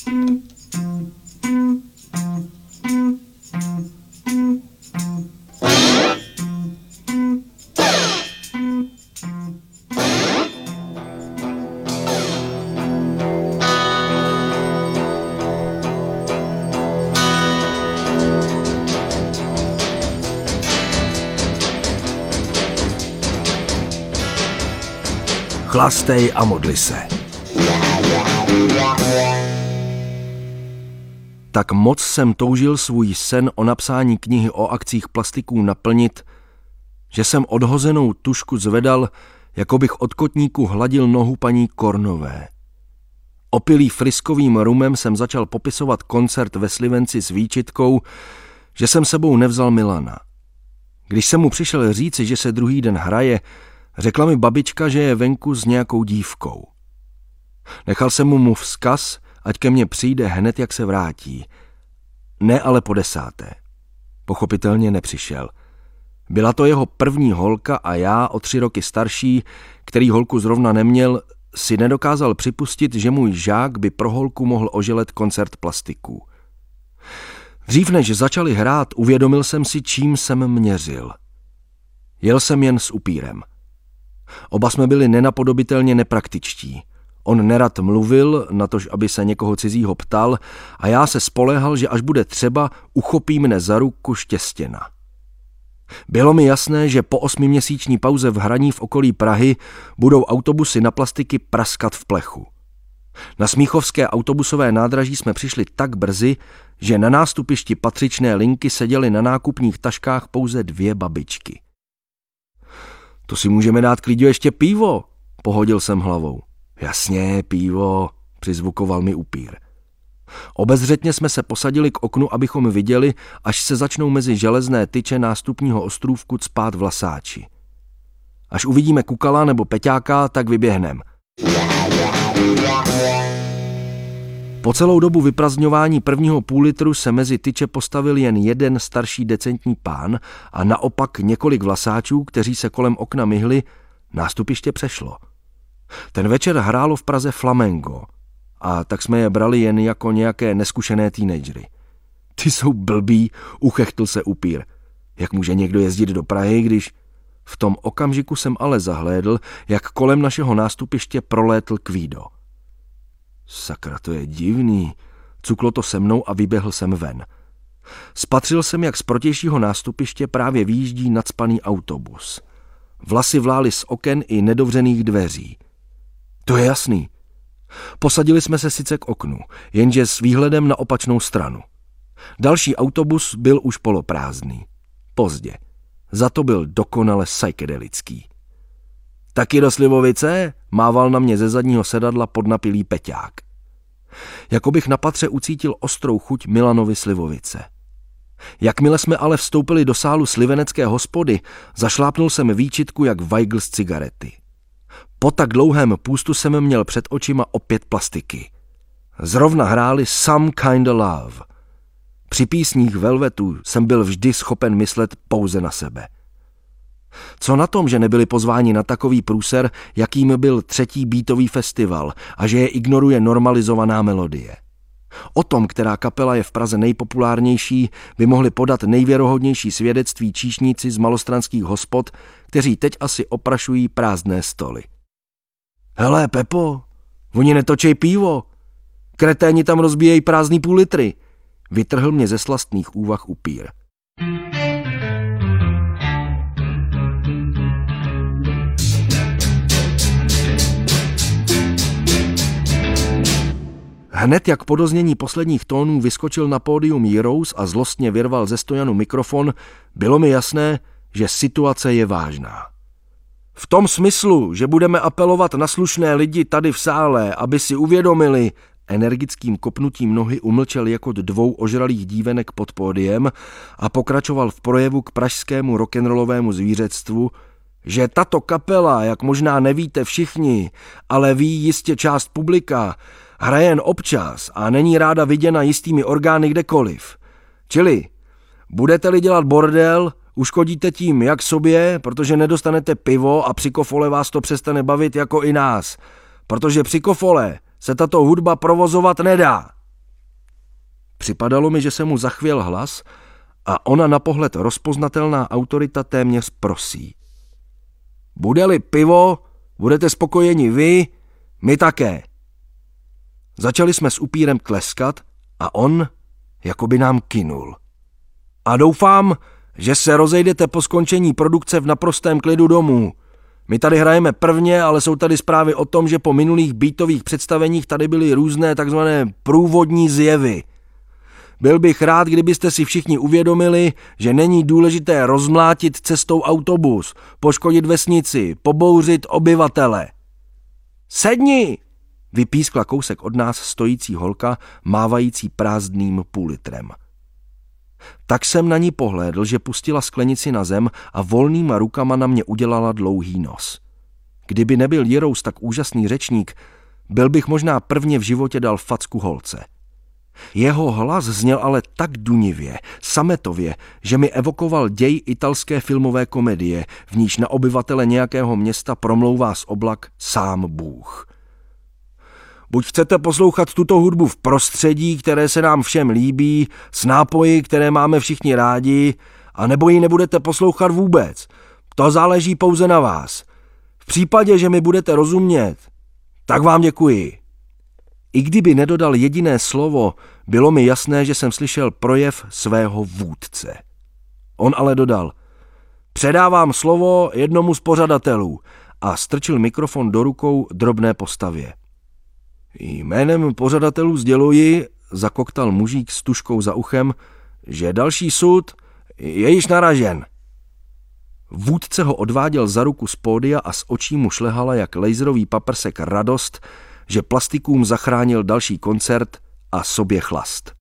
Chlastej a modli se. Tak moc jsem toužil svůj sen o napsání knihy o akcích plastiků naplnit, že jsem odhozenou tužku zvedal, jako bych od kotníku hladil nohu paní Kornové. Opilý friskovým rumem jsem začal popisovat koncert ve Slivenci s výčitkou, že jsem sebou nevzal Milana. Když jsem mu přišel říci, že se druhý den hraje, řekla mi babička, že je venku s nějakou dívkou. Nechal jsem mu vzkaz, ať ke mně přijde hned, jak se vrátí. Ne ale po 10. Pochopitelně nepřišel. Byla to jeho první holka a já, o 3 roky starší, který holku zrovna neměl, si nedokázal připustit, že můj žák by pro holku mohl oželet koncert plastiků. Dřív než začali hrát, uvědomil jsem si, čím jsem měřil. Jel jsem jen s upírem. Oba jsme byli nenapodobitelně nepraktičtí. On nerad mluvil, natož aby se někoho cizího ptal, a já se spoléhal, že až bude třeba, uchopí mne za ruku Štěstěna. Bylo mi jasné, že po 8měsíční pauze v hraní v okolí Prahy budou autobusy na plastiky praskat v plechu. Na smíchovské autobusové nádraží jsme přišli tak brzy, že na nástupišti patřičné linky seděly na nákupních taškách pouze 2 babičky. To si můžeme dát klidně ještě pivo, pohodil jsem hlavou. Jasně, pivo, přizvukoval mi upír. Obezřetně jsme se posadili k oknu, abychom viděli, až se začnou mezi železné tyče nástupního ostrůvku cpát vlasáči. Až uvidíme Kukala nebo Peťáka, tak vyběhnem. Po celou dobu vyprazdňování prvního půlitru se mezi tyče postavil jen jeden starší decentní pán a naopak několik vlasáčů, kteří se kolem okna myhli, nástupiště přešlo. Ten večer hrálo v Praze Flamengo a tak jsme je brali jen jako nějaké neskušené teenagery. Ty jsou blbí, uchechtl se upír. Jak může někdo jezdit do Prahy, když... V tom okamžiku jsem ale zahlédl, jak kolem našeho nástupiště prolétl Kvído. Sakra, to je divný, cuklo to se mnou a vyběhl jsem ven. Spatřil jsem, jak z protějšího nástupiště právě vyjíždí nacpaný autobus. Vlasy vlály z oken i nedovřených dveří. To je jasný. Posadili jsme se sice k oknu, jenže s výhledem na opačnou stranu. Další autobus byl už poloprázdný. Pozdě. Za to byl dokonale psykedelický. Taky do Slivovice? Mával na mě ze zadního sedadla podnapilý Peťák. Jako bych na patře ucítil ostrou chuť Milanovy Slivovice. Jakmile jsme ale vstoupili do sálu slivenecké hospody, zašlápnul jsem výčitku jak Weigl z cigarety. Po tak dlouhém půstu jsem měl před očima opět plastiky. Zrovna hráli Some Kinda Love. Při písních Velvetu jsem byl vždy schopen myslet pouze na sebe. Co na tom, že nebyli pozváni na takový průser, jakým byl 3. beatový festival a že je ignoruje normalizovaná melodie? O tom, která kapela je v Praze nejpopulárnější, by mohli podat nejvěrohodnější svědectví číšníci z malostranských hospod, kteří teď asi oprašují prázdné stoly. Hele, Pepo, oni netočej pivo. Kreténi tam rozbíjejí prázdný půlitry. Vytrhl mě ze slastných úvah upír. Hned jak po doznění posledních tónů vyskočil na pódium Jirous a zlostně vyrval ze stojanu mikrofon, bylo mi jasné, že situace je vážná. V tom smyslu, že budeme apelovat na slušné lidi tady v sále, aby si uvědomili, energickým kopnutím nohy umlčel jako 2 ožralých dívenek pod pódiem a pokračoval v projevu k pražskému rock'n'rollovému zvířectvu, že tato kapela, jak možná nevíte všichni, ale ví jistě část publika, hraje jen občas a není ráda viděna jistými orgány kdekoliv. Čili, budete-li dělat bordel, uškodíte tím jak sobě, protože nedostanete pivo a při kofole vás to přestane bavit jako i nás, protože při kofole se tato hudba provozovat nedá. Připadalo mi, že se mu zachvěl hlas a ona na pohled rozpoznatelná autorita téměř prosí. Bude-li pivo, budete spokojeni vy, my také. Začali jsme s upírem tleskat a on jako by nám kynul. A doufám, že se rozejdete po skončení produkce v naprostém klidu domů. My tady hrajeme prvně, ale jsou tady zprávy o tom, že po minulých beatových představeních tady byly různé takzvané průvodní zjevy. Byl bych rád, kdybyste si všichni uvědomili, že není důležité rozmlátit cestou autobus, poškodit vesnici, pobouřit obyvatele. Sedni! Vypískla kousek od nás stojící holka, mávající prázdným půllitrem. Tak jsem na ní pohlédl, že pustila sklenici na zem a volnýma rukama na mě udělala dlouhý nos. Kdyby nebyl Jirous tak úžasný řečník, byl bych možná prvně v životě dal facku holce. Jeho hlas zněl ale tak dunivě, sametově, že mi evokoval děj italské filmové komedie, v níž na obyvatele nějakého města promlouvá z oblak sám Bůh. Buď chcete poslouchat tuto hudbu v prostředí, které se nám všem líbí, s nápoji, které máme všichni rádi, a nebo ji nebudete poslouchat vůbec. To záleží pouze na vás. V případě, že mi budete rozumět, tak vám děkuji. I kdyby nedodal jediné slovo, bylo mi jasné, že jsem slyšel projev svého vůdce. On ale dodal, předávám slovo jednomu z pořadatelů a strčil mikrofon do rukou drobné postavě. Jménem pořadatelů sděluji, zakoktal mužík s tužkou za uchem, že další sud je již naražen. Vůdce ho odváděl za ruku z pódia a z očí mu šlehala jak laserový paprsek radost, že plastikům zachránil další koncert a sobě chlast.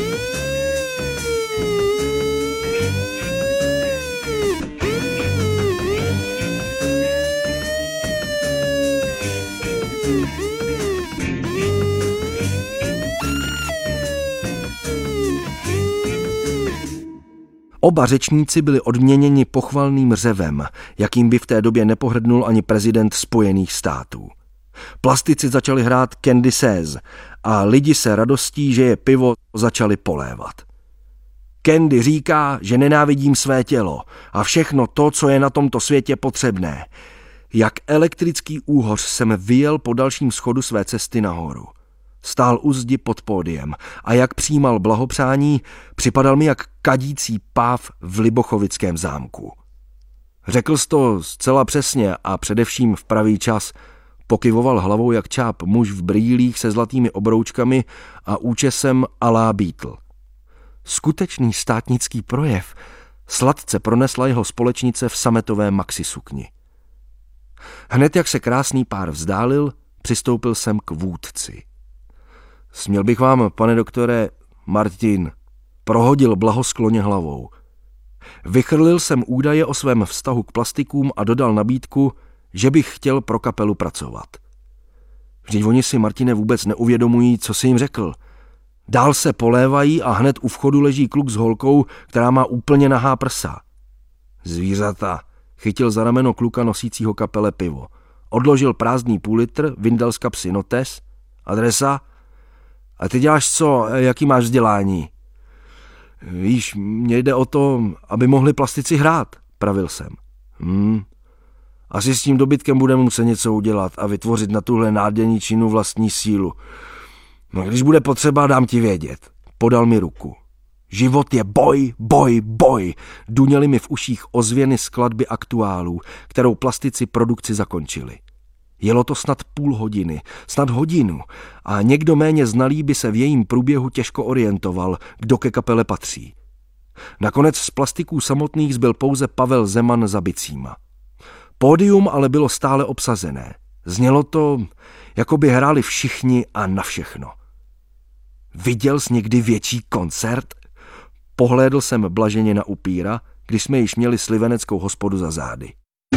Oba řečníci byli odměněni pochvalným řevem, jakým by v té době nepohrdnul ani prezident Spojených států. Plastici začali hrát Candy Says a lidi se radostí, že je pivo, začali polévat. Candy říká, že nenávidím své tělo a všechno to, co je na tomto světě potřebné. Jak elektrický úhoř jsem vyjel po dalším schodu své cesty nahoru. Stál u zdi pod pódiem a jak přijímal blahopřání, připadal mi jak kadící páv v Libochovickém zámku. Řekl jsi to zcela přesně a především v pravý čas. Pokyvoval hlavou jak čáp muž v brýlích se zlatými obroučkami a účesem à la Beatle. Skutečný státnický projev sladce pronesla jeho společnice v sametové maxisukni. Hned jak se krásný pár vzdálil, přistoupil jsem k vůdci. Směl bych vám, pane doktore, Martin, prohodil blahoskloně hlavou. Vychrlil jsem údaje o svém vztahu k plastikům a dodal nabídku, že bych chtěl pro kapelu pracovat. Vždyť oni si, Martine, vůbec neuvědomují, co si jim řekl. Dál se polévají a hned u vchodu leží kluk s holkou, která má úplně nahá prsa. Zvířata, chytil za rameno kluka nosícího kapele pivo. Odložil prázdný půllitr, vyndal z kapsy notes, adresa. A ty děláš co, jaký máš vzdělání? Víš, mně jde o to, aby mohli plastici hrát, pravil jsem. Asi s tím dobytkem budeme muset něco udělat a vytvořit na tuhle náděničinu vlastní sílu. No, když bude potřeba, dám ti vědět. Podal mi ruku. Život je boj, boj, boj. Duněly mi v uších ozvěny skladby Aktuálů, kterou plastici produkci zakončili. Jelo to snad půl hodiny, snad hodinu a někdo méně znalý by se v jejím průběhu těžko orientoval, kdo ke kapele patří. Nakonec z plastiků samotných zbyl pouze Pavel Zeman za bicíma. Pódium ale bylo stále obsazené. Znělo to, jako by hráli všichni a na všechno. Viděl jsi někdy větší koncert? Pohlédl jsem blaženě na upíra, když jsme již měli sliveneckou hospodu za zády.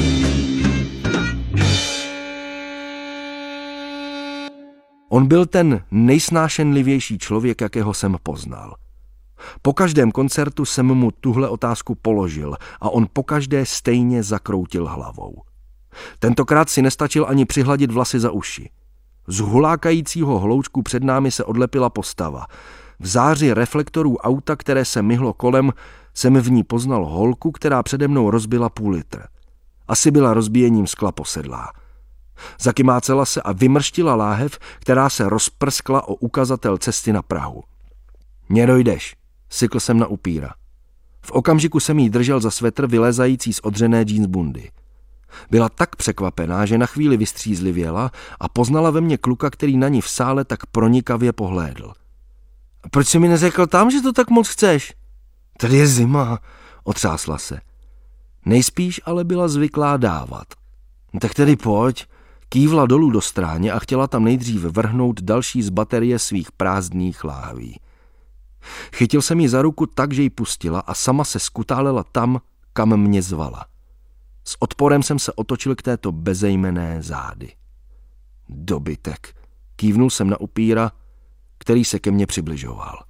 On byl ten nejsnášenlivější člověk, jakého jsem poznal. Po každém koncertu jsem mu tuhle otázku položil a on pokaždé stejně zakroutil hlavou. Tentokrát si nestačil ani přihladit vlasy za uši. Z hulákajícího hloučku před námi se odlepila postava. V záři reflektorů auta, které se myhlo kolem, jsem v ní poznal holku, která přede mnou rozbila půl litr. Asi byla rozbíjením skla posedlá. Zakymácela se a vymrštila láhev, která se rozprskla o ukazatel cesty na Prahu. Mně dojdeš, sykl jsem na upíra. V okamžiku jsem jí držel za svetr vylézající z odřené džíns bundy. Byla tak překvapená, že na chvíli vystřízlivěla a poznala ve mně kluka, který na ní v sále tak pronikavě pohlédl. Proč jsi mi neřekl tam, že to tak moc chceš? Tady je zima, otřásla se. Nejspíš ale byla zvyklá dávat. Tak tedy pojď, kývla dolů do stráně a chtěla tam nejdřív vrhnout další z baterie svých prázdných láhví. Chytil jsem ji za ruku tak, že ji pustila a sama se skutálela tam, kam mě zvala. S odporem jsem se otočil k této bezejmenné zády. Dobytek, kývnul jsem na upíra, který se ke mně přibližoval.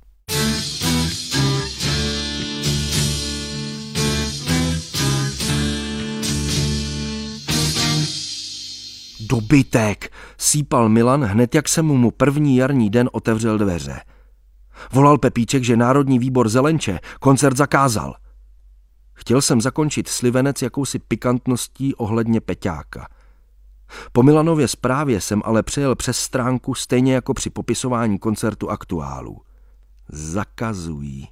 Dobytek, sípal Milan hned, jak jsem mu první jarní den otevřel dveře. Volal Pepíček, že Národní výbor Zelenče koncert zakázal. Chtěl jsem zakončit slivenec jakousi pikantností ohledně Peťáka. Po Milanově zprávě jsem ale přejel přes stránku stejně jako při popisování koncertu Aktuálů. Zakazují.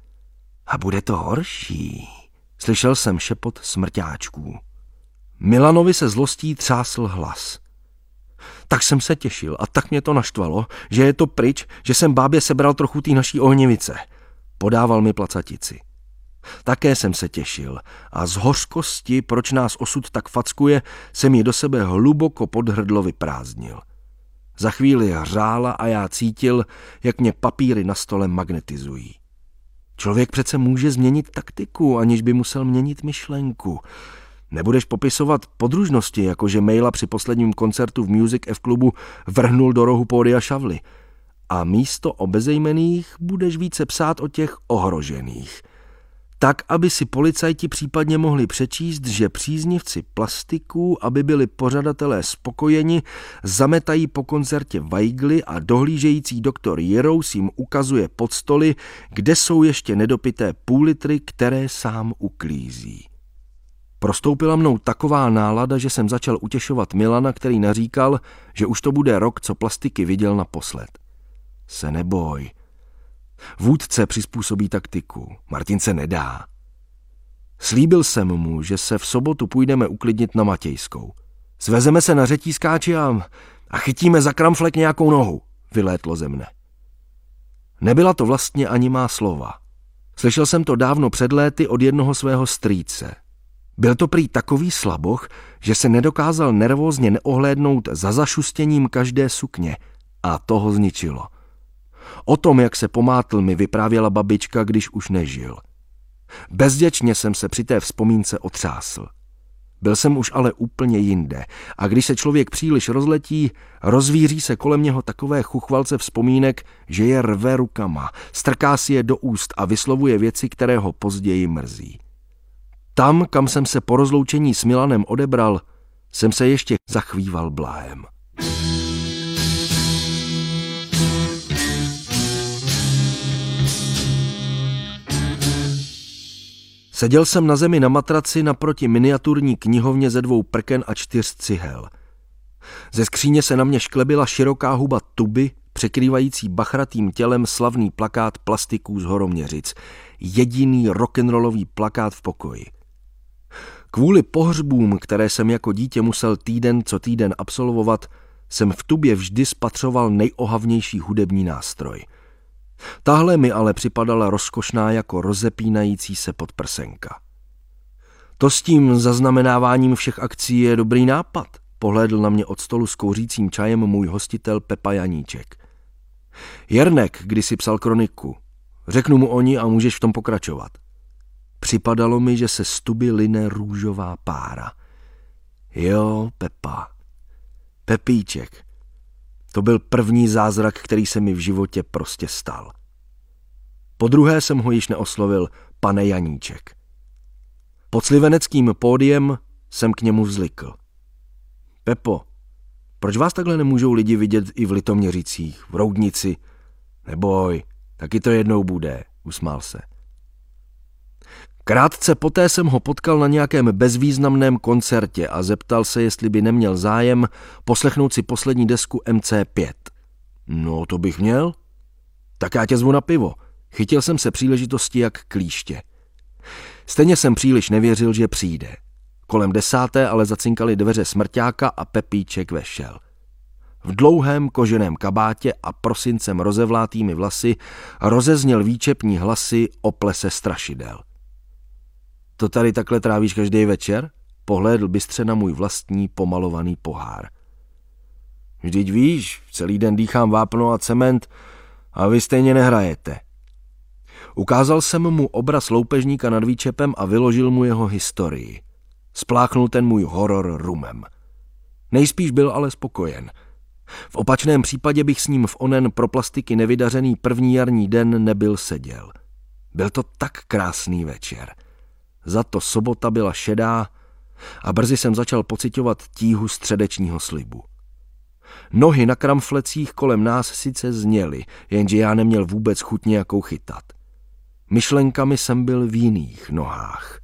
A bude to horší. Slyšel jsem šepot smrťáčků. Milanovi se zlostí třásl hlas. Tak jsem se těšil a tak mě to naštvalo, že je to pryč, že jsem bábě sebral trochu té naší ohnivice. Podával mi placatici. Také jsem se těšil a z hořkosti, proč nás osud tak fackuje, jsem ji do sebe hluboko pod hrdlo vyprázdnil. Za chvíli hřála a já cítil, jak mě papíry na stole magnetizují. Člověk přece může změnit taktiku, aniž by musel měnit myšlenku. Nebudeš popisovat podružnosti, jakože Maila při posledním koncertu v Music F klubu vrhnul do rohu pódia šavly. A místo o bezejmenných budeš více psát o těch ohrožených. Tak, aby si policajti případně mohli přečíst, že příznivci plastiků, aby byli pořadatelé spokojeni, zametají po koncertě vajgly a dohlížející doktor Jirous jim ukazuje pod stoly, kde jsou ještě nedopité půl litry, které sám uklízí. Prostoupila mnou taková nálada, že jsem začal utěšovat Milana, který naříkal, že už to bude rok, co plastiky viděl naposled. Se neboj. Vůdce přizpůsobí taktiku. Martin se nedá. Slíbil jsem mu, že se v sobotu půjdeme uklidnit na Matějskou. Svezeme se na řetízkáči a chytíme za kramflek nějakou nohu, vylétlo ze mne. Nebyla to vlastně ani má slova. Slyšel jsem to dávno před léty od jednoho svého strýce. Byl to prý takový slaboch, že se nedokázal nervózně neohlédnout za zašustěním každé sukně a toho zničilo. O tom, jak se pomátl, mi vyprávěla babička, když už nežil. Bezděčně jsem se při té vzpomínce otřásl. Byl jsem už ale úplně jinde a když se člověk příliš rozletí, rozvíří se kolem něho takové chuchvalce vzpomínek, že je rve rukama, strká si je do úst a vyslovuje věci, které ho později mrzí. Tam, kam jsem se po rozloučení s Milanem odebral, jsem se ještě zachvíval bláhem. Seděl jsem na zemi na matraci naproti miniaturní knihovně ze 2 prken a 4 cihel. Ze skříně se na mě šklebila široká huba tuby, překrývající bachratým tělem slavný plakát plastiků z Horoměřic. Jediný rock'n'rollový plakát v pokoji. Kvůli pohřbům, které jsem jako dítě musel týden co týden absolvovat, jsem v tubě vždy spatřoval nejohavnější hudební nástroj. Tahle mi ale připadala rozkošná jako rozepínající se podprsenka. To s tím zaznamenáváním všech akcí je dobrý nápad, pohlédl na mě od stolu s kouřícím čajem můj hostitel Pepa Janíček. Jernek kdysi psal kroniku. Řeknu mu o ní a můžeš v tom pokračovat. Připadalo mi, že se z tuby line růžová pára. Jo, Pepa. Pepíček. To byl první zázrak, který se mi v životě prostě stal. Po druhé jsem ho již neoslovil pane Janíček. Pod sliveneckým pódiem jsem k němu vzlikl. Pepo, proč vás takhle nemůžou lidi vidět i v Litoměřicích, v Roudnici? Neboj, Taky to jednou bude, usmál se. Krátce poté jsem ho potkal na nějakém bezvýznamném koncertě a zeptal se, jestli by neměl zájem poslechnout si poslední desku MC5. No, to bych měl. Tak já tě zvu na pivo. Chytil jsem se příležitosti jak klíště. Stejně jsem příliš nevěřil, že přijde. Kolem 10. ale zacinkaly dveře smrťáka a Pepíček vešel. V dlouhém koženém kabátě a prosincem rozevlátými vlasy rozezněl výčepní hlasy o plese strašidel. To tady takhle trávíš každý večer? Pohlédl bystře na můj vlastní pomalovaný pohár. Vždyť víš, celý den dýchám vápno a cement a vy stejně nehrajete. Ukázal jsem mu obraz loupežníka nad výčepem a vyložil mu jeho historii. Spláchnul ten můj horor rumem. Nejspíš byl ale spokojen. V opačném případě bych s ním v onen pro plastiky nevydařený první jarní den nebyl seděl. Byl to tak krásný večer. Za to sobota byla šedá a brzy jsem začal pociťovat tíhu středečního slibu. Nohy na kramflecích kolem nás sice zněly, jenže já neměl vůbec chuť nějakou chytat. Myšlenkami jsem byl v jiných nohách.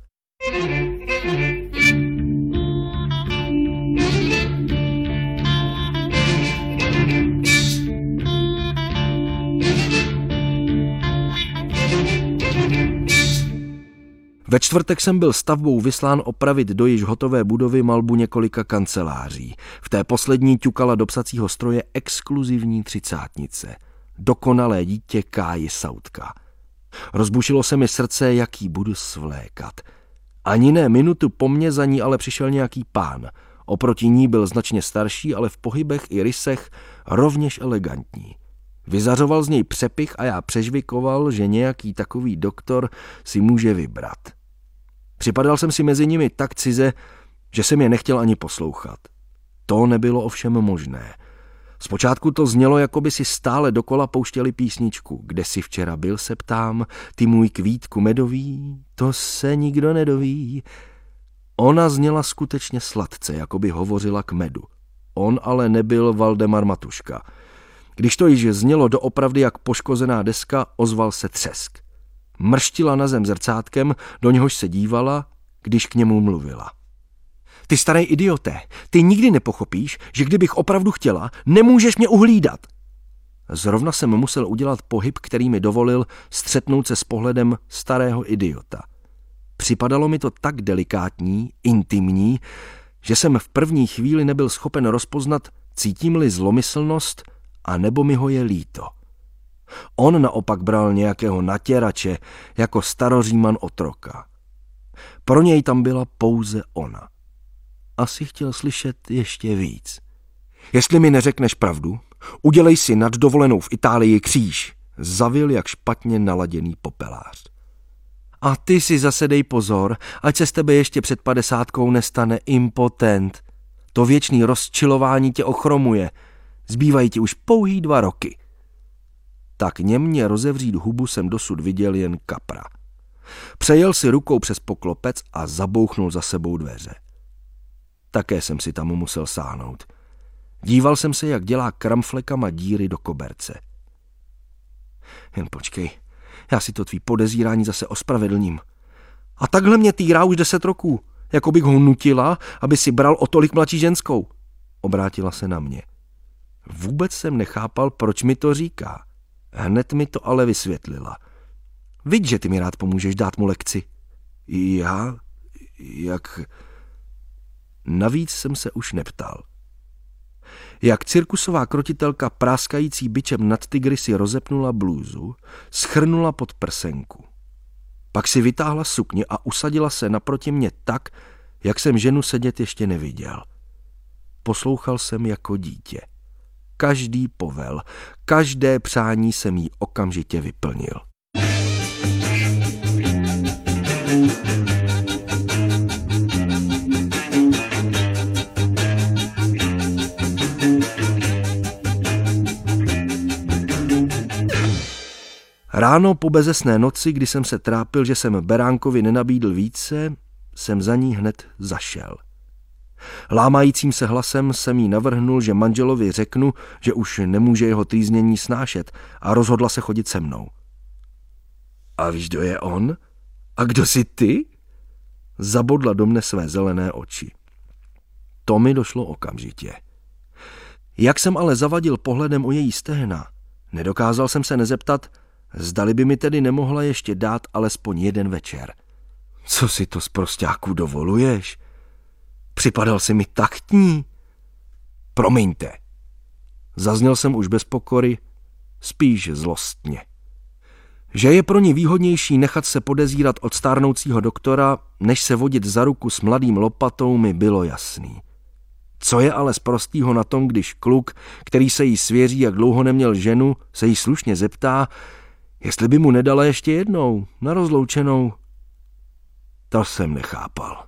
Ve čtvrtek jsem byl stavbou vyslán opravit do již hotové budovy malbu několika kanceláří. V té poslední ťukala do psacího stroje exkluzivní třicátnice. Dokonalé dítě Káji Sautka. Rozbušilo se mi srdce, jaký budu svlékat. Ani ne minutu po mně za ní ale přišel nějaký pán. Oproti ní byl značně starší, ale v pohybech i rysech rovněž elegantní. Vyzařoval z něj přepich a já přežvikoval, že nějaký takový doktor si může vybrat. Připadal jsem si mezi nimi tak cize, že jsem je nechtěl ani poslouchat. To nebylo ovšem možné. Zpočátku to znělo, jako by si stále dokola pouštěli písničku. Kde jsi včera byl, se ptám, ty můj kvítku medový, to se nikdo nedoví. Ona zněla skutečně sladce, jako by hovořila k medu. On ale nebyl Valdemar Matuška. Když to již znělo doopravdy jak poškozená deska, ozval se třesk. Mrštila na zem zrcátkem, do něhož se dívala, když k němu mluvila. Ty starý idioté, ty nikdy nepochopíš, že kdybych opravdu chtěla, nemůžeš mě uhlídat. Zrovna jsem musel udělat pohyb, který mi dovolil střetnout se s pohledem starého idiota. Připadalo mi to tak delikátní, intimní, že jsem v první chvíli nebyl schopen rozpoznat, cítím-li zlomyslnost, a nebo mi ho je líto. On naopak bral nějakého natěrače jako staroříman otroka. Pro něj tam byla pouze ona. Asi chtěl slyšet ještě víc. Jestli mi neřekneš pravdu, udělej si nad dovolenou v Itálii kříž, zavil jak špatně naladěný popelář. A ty si zase dej pozor, ať se z tebe ještě před 50 nestane impotent. To věčný rozčilování tě ochromuje. Zbývají ti už pouhý 2 roky. Tak němně rozevřít hubu jsem dosud viděl jen kapra. Přejel si rukou přes poklopec a zabouchnul za sebou dveře. Také jsem si tam musel sáhnout. Díval jsem se, jak dělá kramflekama díry do koberce. Jen počkej, já si to tvý podezírání zase ospravedlním. A takhle mě týrá už 10 roků, jako bych ho nutila, aby si bral o tolik mladší ženskou. Obrátila se na mě. Vůbec jsem nechápal, proč mi to říká. Hned mi to ale vysvětlila. Viď, že ty mi rád pomůžeš dát mu lekci. Já? Jak? Navíc jsem se už neptal. Jak cirkusová krotitelka práskající bičem nad tygry si rozepnula blůzu, schrnula pod prsenku. Pak si vytáhla sukni a usadila se naproti mě tak, jak jsem ženu sedět ještě neviděl. Poslouchal jsem jako dítě. Každý povel, každé přání jsem jí okamžitě vyplnil. Ráno po bezesné noci, kdy jsem se trápil, že jsem beránkovi nenabídl více, jsem za ní hned zašel. Lámajícím se hlasem jsem jí navrhnul, že manželovi řeknu, že už nemůže jeho trýznění snášet a rozhodla se chodit se mnou. A víš, kdo je on? A kdo jsi ty? Zabodla do mne své zelené oči. To mi došlo okamžitě. Jak jsem ale zavadil pohledem o její stehna, nedokázal jsem se nezeptat, zdali by mi tedy nemohla ještě dát alespoň jeden večer. Co si to sprosťáku dovoluješ? Připadal si mi taktní. Promiňte. Zazněl jsem už bez pokory, spíš zlostně. Že je pro ní výhodnější nechat se podezírat od stárnoucího doktora, než se vodit za ruku s mladým lopatou, mi bylo jasný. Co je ale sprostýho na tom, když kluk, který se jí svěří, jak dlouho neměl ženu, se jí slušně zeptá, jestli by mu nedala ještě jednou, na rozloučenou. To jsem nechápal.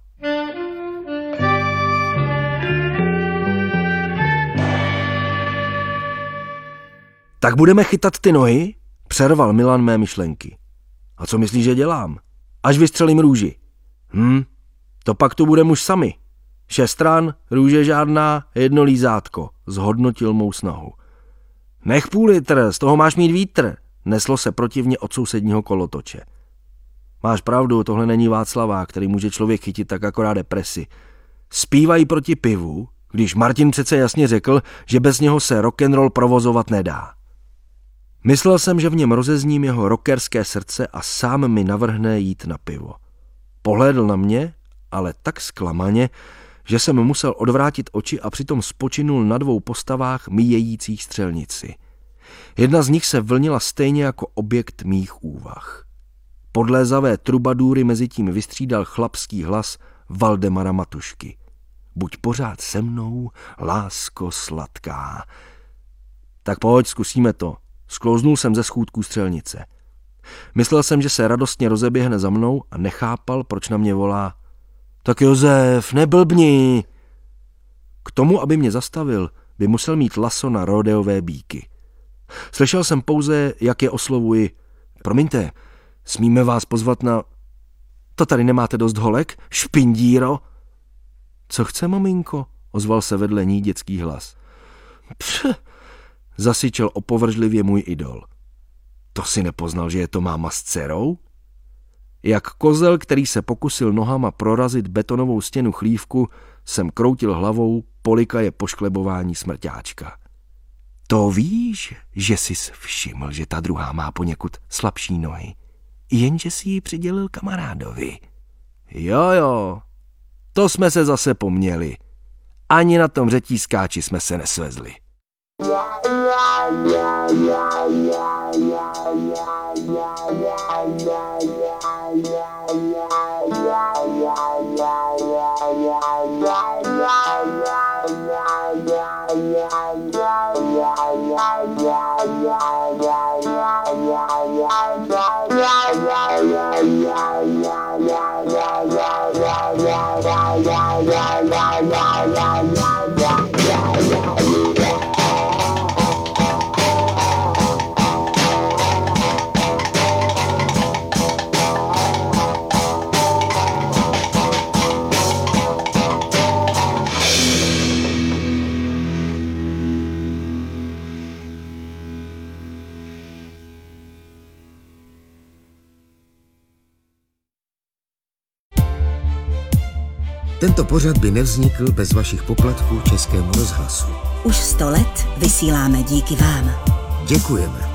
Tak budeme chytat ty nohy? Přerval Milan mé myšlenky. A co myslíš, že dělám? Až vystřelím růži. To pak tu budeme už sami. 6 stran, růže žádná, 1 lízátko, zhodnotil mou snahu. Nech půl litr, z toho máš mít vítr, neslo se protivně od sousedního kolotoče. Máš pravdu, tohle není Václavák, který může člověk chytit tak akorát depresi. Zpívají proti pivu, když Martin přece jasně řekl, že bez něho se rock'n'roll provozovat nedá. Myslel jsem, že v něm rozezním jeho rockerské srdce a sám mi navrhne jít na pivo. Pohlédl na mě, ale tak zklamaně, že jsem musel odvrátit oči a přitom spočinul na 2 postavách míjejících střelnici. Jedna z nich se vlnila stejně jako objekt mých úvah. Podlézavé trubadůry mezitím vystřídal chlapský hlas Valdemara Matušky. Buď pořád se mnou, lásko sladká. Tak pojď, zkusíme to. Sklouznul jsem ze schůdků střelnice. Myslel jsem, že se radostně rozeběhne za mnou a nechápal, proč na mě volá. Tak Josef, neblbni! K tomu, aby mě zastavil, by musel mít laso na rodeové býky. Slyšel jsem pouze, jak je oslovuji. Promiňte, smíme vás pozvat na... To tady nemáte dost holek, špindíro? Co chce, maminko? Ozval se vedle ní dětský hlas. Zasyčel opovržlivě můj idol. To si nepoznal, že je to máma s dcerou? Jak kozel, který se pokusil nohama prorazit betonovou stěnu chlívku, jsem kroutil hlavou, polikaje pošklebování smrťáčka. To víš, že jsi všiml, že ta druhá má poněkud slabší nohy, jenže si ji přidělil kamarádovi. Jo, to jsme se zase poměli. Ani na tom řetízkáči jsme se nesvezli. Tento pořad by nevznikl bez vašich poplatků Českému rozhlasu. Už 100 let vysíláme díky vám. Děkujeme.